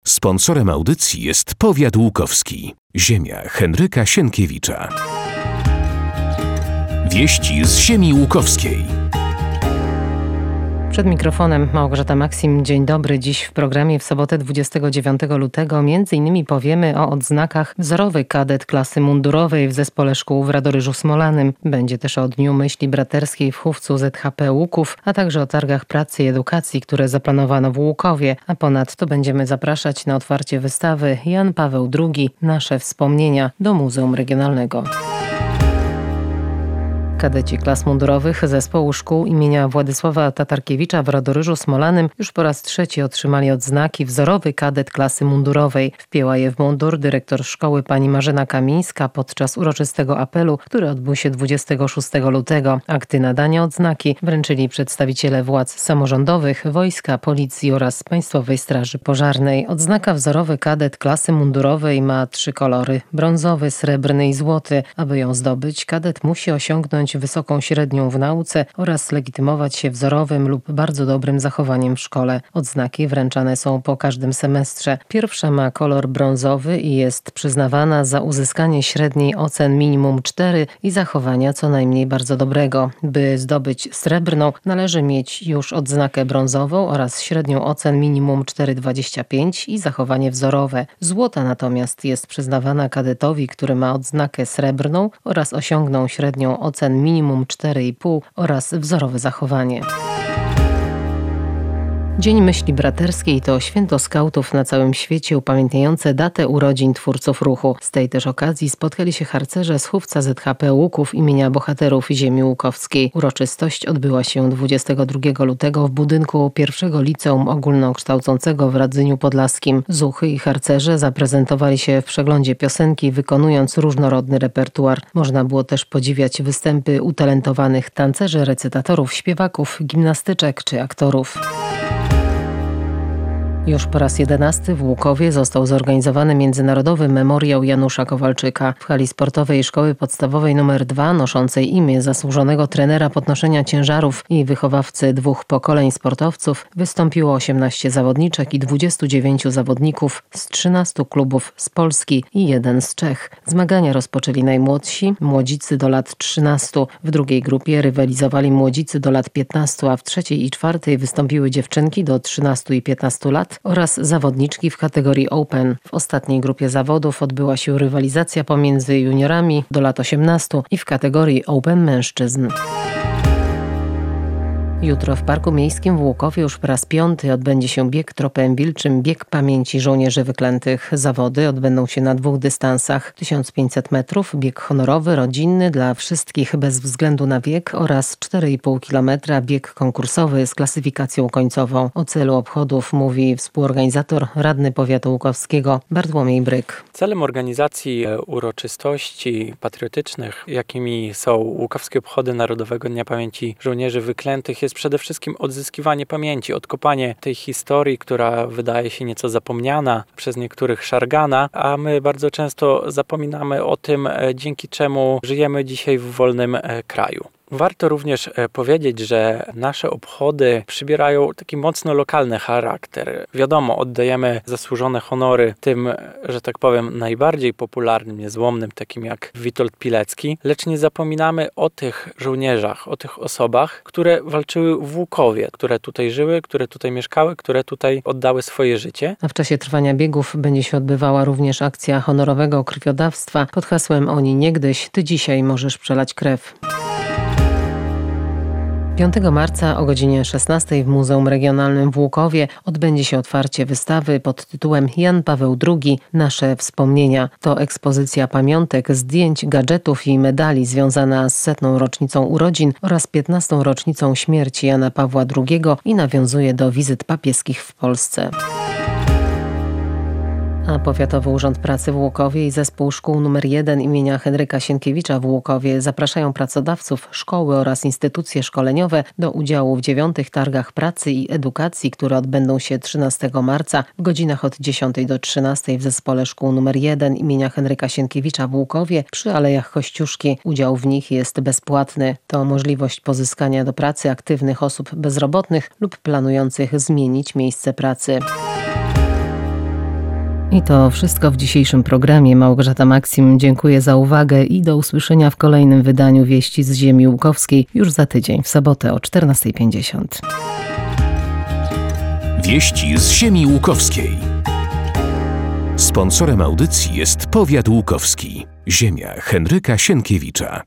Sponsorem audycji jest Powiat Łukowski. Ziemia Henryka Sienkiewicza. Wieści z ziemi łukowskiej. Przed mikrofonem Małgorzata Maksim. Dzień dobry. Dziś w programie w sobotę 29 lutego m.in. powiemy o odznakach wzorowy kadet klasy mundurowej w Zespole Szkół w Radoryżu Smolanym. Będzie też o Dniu Myśli Braterskiej w Chówcu ZHP Łuków, a także o targach pracy i edukacji, które zaplanowano w Łukowie. A ponadto będziemy zapraszać na otwarcie wystawy Jan Paweł II – Nasze wspomnienia do Muzeum Regionalnego. Kadeci klas mundurowych Zespołu Szkół imienia Władysława Tatarkiewicza w Radoryżu Smolanym już po raz trzeci otrzymali odznaki wzorowy kadet klasy mundurowej. Wpięła je w mundur dyrektor szkoły pani Marzena Kamińska podczas uroczystego apelu, który odbył się 26 lutego. Akty nadania odznaki wręczyli przedstawiciele władz samorządowych, wojska, policji oraz Państwowej Straży Pożarnej. Odznaka wzorowy kadet klasy mundurowej ma 3 kolory: brązowy, srebrny i złoty. Aby ją zdobyć, kadet musi osiągnąć wysoką średnią w nauce oraz legitymować się wzorowym lub bardzo dobrym zachowaniem w szkole. Odznaki wręczane są po każdym semestrze. Pierwsza ma kolor brązowy i jest przyznawana za uzyskanie średniej ocen minimum 4 i zachowania co najmniej bardzo dobrego. By zdobyć srebrną, należy mieć już odznakę brązową oraz średnią ocen minimum 4,25 i zachowanie wzorowe. Złota natomiast jest przyznawana kadetowi, który ma odznakę srebrną oraz osiągnął średnią ocen minimum 4,5 oraz wzorowe zachowanie. Dzień Myśli Braterskiej to święto skautów na całym świecie upamiętniające datę urodzin twórców ruchu. Z tej też okazji spotkali się harcerze z Chówca ZHP Łuków imienia bohaterów ziemi łukowskiej. Uroczystość odbyła się 22 lutego w budynku pierwszego liceum ogólnokształcącego w Radzyniu Podlaskim. Zuchy i harcerze zaprezentowali się w przeglądzie piosenki, wykonując różnorodny repertuar. Można było też podziwiać występy utalentowanych tancerzy, recytatorów, śpiewaków, gimnastyczek czy aktorów. Już po raz 11 w Łukowie został zorganizowany Międzynarodowy Memoriał Janusza Kowalczyka. W hali sportowej Szkoły Podstawowej nr 2, noszącej imię zasłużonego trenera podnoszenia ciężarów i wychowawcy 2 pokoleń sportowców, wystąpiło 18 zawodniczek i 29 zawodników z 13 klubów z Polski i 1 z Czech. Zmagania rozpoczęli najmłodsi, młodzicy do lat 13. W drugiej grupie rywalizowali młodzicy do lat 15, a w trzeciej i czwartej wystąpiły dziewczynki do 13 i 15 lat oraz zawodniczki w kategorii Open. W ostatniej grupie zawodów odbyła się rywalizacja pomiędzy juniorami do lat 18 i w kategorii Open mężczyzn. Jutro w Parku Miejskim w Łukowie już po raz 5 odbędzie się bieg tropem wilczym, bieg pamięci żołnierzy wyklętych. Zawody odbędą się na 2 dystansach: 1500 metrów, bieg honorowy, rodzinny dla wszystkich bez względu na wiek oraz 4,5 km bieg konkursowy z klasyfikacją końcową. O celu obchodów mówi współorganizator, radny powiatu łukowskiego Bartłomiej Bryk. Celem organizacji uroczystości patriotycznych, jakimi są łukowskie obchody Narodowego Dnia Pamięci Żołnierzy Wyklętych, jest przede wszystkim odzyskiwanie pamięci, odkopanie tej historii, która wydaje się nieco zapomniana, przez niektórych szargana, a my bardzo często zapominamy o tym, dzięki czemu żyjemy dzisiaj w wolnym kraju. Warto również powiedzieć, że nasze obchody przybierają taki mocno lokalny charakter. Wiadomo, oddajemy zasłużone honory tym, że tak powiem, najbardziej popularnym, niezłomnym, takim jak Witold Pilecki, lecz nie zapominamy o tych żołnierzach, o tych osobach, które walczyły w Łukowie, które tutaj żyły, które tutaj mieszkały, które tutaj oddały swoje życie. A w czasie trwania biegów będzie się odbywała również akcja honorowego krwiodawstwa pod hasłem „Oni niegdyś, ty dzisiaj możesz przelać krew”. 5 marca o godzinie 16 w Muzeum Regionalnym w Łukowie odbędzie się otwarcie wystawy pod tytułem Jan Paweł II – Nasze wspomnienia. To ekspozycja pamiątek, zdjęć, gadżetów i medali związana z 100. rocznicą urodzin oraz 15. rocznicą śmierci Jana Pawła II i nawiązuje do wizyt papieskich w Polsce. A Powiatowy Urząd Pracy w Łukowie i Zespół Szkół nr 1 imienia Henryka Sienkiewicza w Łukowie zapraszają pracodawców, szkoły oraz instytucje szkoleniowe do udziału w 9. Targach Pracy i Edukacji, które odbędą się 13 marca w godzinach od 10 do 13 w Zespole Szkół nr 1 imienia Henryka Sienkiewicza w Łukowie przy Alejach Kościuszki. Udział w nich jest bezpłatny. To możliwość pozyskania do pracy aktywnych osób bezrobotnych lub planujących zmienić miejsce pracy. I to wszystko w dzisiejszym programie. Małgorzata Maksim dziękuję za uwagę i do usłyszenia w kolejnym wydaniu Wieści z Ziemi Łukowskiej już za tydzień, w sobotę o 14:50. Wieści z Ziemi Łukowskiej. Sponsorem audycji jest Powiat Łukowski. Ziemia Henryka Sienkiewicza.